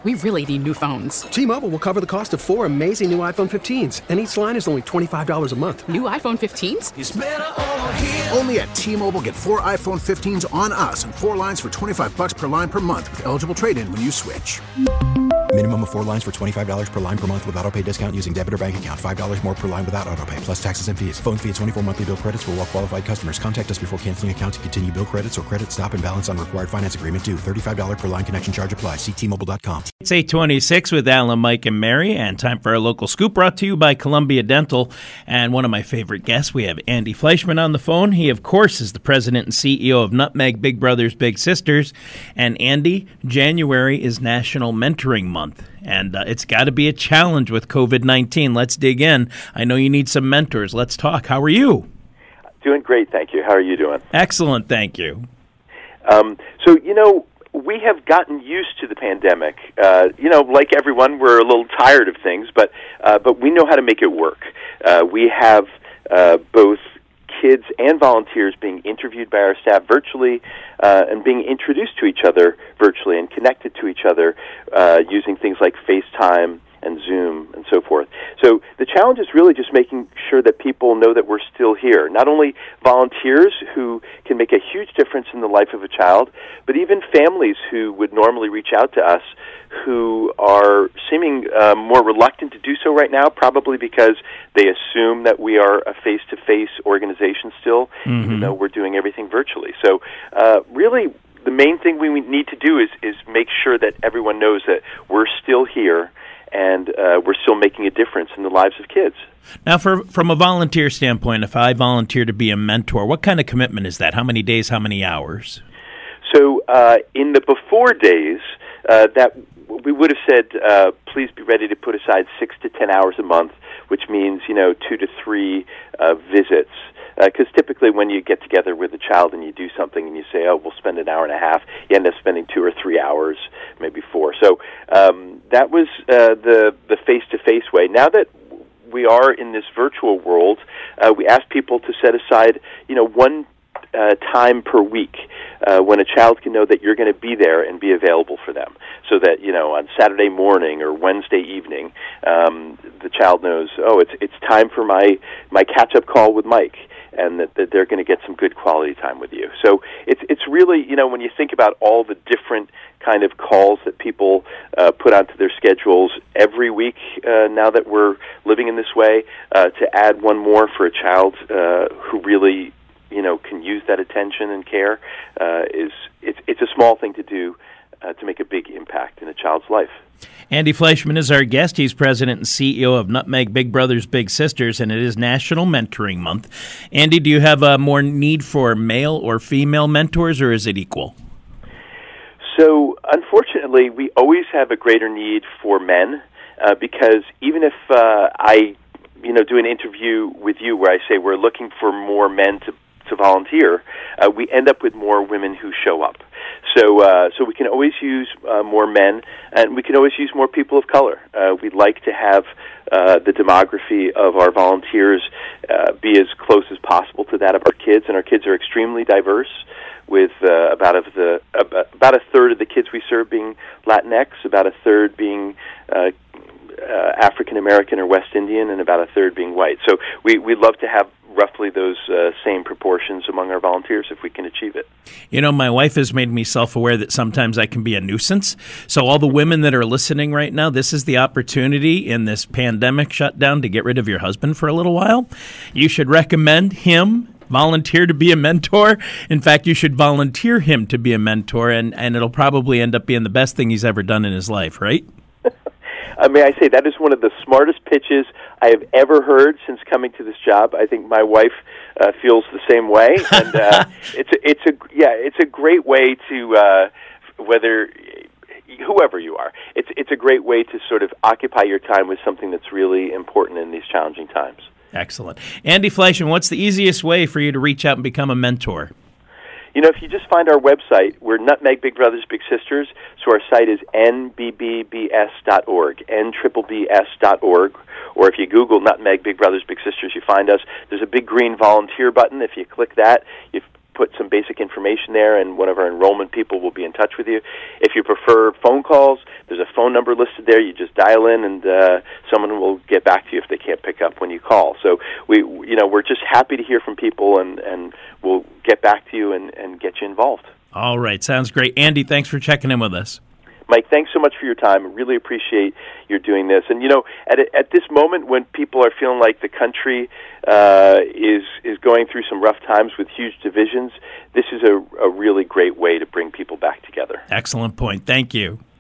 We really need new phones. T-Mobile will cover the cost of 4 amazing new iPhone 15s, and each line is only $25 a month. New iPhone 15s? It's better over here. Only at T-Mobile, get 4 iPhone 15s on us and 4 lines for $25 per line per month with eligible trade-in when you switch. Minimum of 4 lines for $25 per line per month with autopay discount using debit or bank account. $5 more per line without autopay, plus taxes and fees. Phone fee at 24 monthly bill credits for well-qualified customers. Contact us before canceling account to continue bill credits or credit stop and balance on required finance agreement due. $35 per line connection charge applies. See T-Mobile.com. It's 8:26 with Alan, Mike, and Mary, and time for our local scoop brought to you by Columbia Dental. And one of my favorite guests, we have Andy Fleischman on the phone. He, of course, is the president and CEO of Nutmeg Big Brothers Big Sisters. And Andy, January is National Mentoring Month. And it's got to be a challenge with COVID-19. Let's dig in. I know you need some mentors. Let's talk. How are you? Doing great, thank you. How are you doing? Excellent, thank you. We have gotten used to the pandemic. Like everyone, we're a little tired of things, but we know how to make it work. We have both kids and volunteers being interviewed by our staff virtually and being introduced to each other virtually and connected to each other using things like FaceTime and Zoom and so forth. So the challenge is really just making sure that people know that we're still here. Not only volunteers who can make a huge difference in the life of a child, but even families who would normally reach out to us who are seeming more reluctant to do so right now, probably because they assume that we are a face-to-face organization still, even though we're doing everything virtually. So really, the main thing we need to do is make sure that everyone knows that we're still here and we're still making a difference in the lives of kids. Now, from a volunteer standpoint, if I volunteer to be a mentor, what kind of commitment is that? How many days, how many hours? So in the before days, that we would have said, please be ready to put aside 6 to 10 hours a month, which means 2 to 3 visits. Because typically when you get together with a child and you do something and you say, oh, we'll spend an hour and a half, you end up spending 2 or 3 hours, maybe 4. So that was the face-to-face way. Now that we are in this virtual world, we ask people to set aside, one time per week when a child can know that you're going to be there and be available for them. So that, on Saturday morning or Wednesday evening, the child knows, oh, it's time for my catch-up call with Mike, and that they're going to get some good quality time with you. So it's really, when you think about all the different kind of calls that people put onto their schedules every week now that we're living in this way, to add one more for a child who really, can use that attention and care, it's a small thing to do to make a big impact in a child's life. Andy Fleischman is our guest. He's president and CEO of Nutmeg Big Brothers Big Sisters, and it is National Mentoring Month. Andy, do you have more need for male or female mentors, or is it equal? So, unfortunately, we always have a greater need for men because even if I, do an interview with you where I say we're looking for more men to volunteer, we end up with more women who show up. So we can always use more men, and we can always use more people of color. We'd like to have the demography of our volunteers be as close as possible to that of our kids, and our kids are extremely diverse, with about a third of the kids we serve being Latinx, about a third being African American or West Indian, and about a third being white. So we'd love to have roughly those same proportions among our volunteers if we can achieve it. My wife has made me self-aware that sometimes I can be a nuisance. So all the women that are listening right now, this is the opportunity in this pandemic shutdown to get rid of your husband for a little while. You should recommend him volunteer to be a mentor. In fact, you should volunteer him to be a mentor, and it'll probably end up being the best thing he's ever done in his life, right? May I say that is one of the smartest pitches I have ever heard since coming to this job. I think my wife feels the same way, and it's a great way to whoever you are. It's a great way to sort of occupy your time with something that's really important in these challenging times. Excellent. Andy Fleischman, what's the easiest way for you to reach out and become a mentor? If you just find our website, we're Nutmeg Big Brothers Big Sisters, so our site is nbbbs.org, nbbbs.org, or if you Google Nutmeg Big Brothers Big Sisters, you find us. There's a big green volunteer button. If you click that, you put some basic information there, and one of our enrollment people will be in touch with you. If you prefer phone calls, there's a phone number listed there. You just dial in, and someone will get back to you if they can't pick up when you call. So we're just happy to hear from people, and we'll get back to you and get you involved. All right, sounds great. Andy, thanks for checking in with us. Mike, thanks so much for your time. I really appreciate your doing this. And, at this moment when people are feeling like the country is going through some rough times with huge divisions, this is a really great way to bring people back together. Excellent point. Thank you.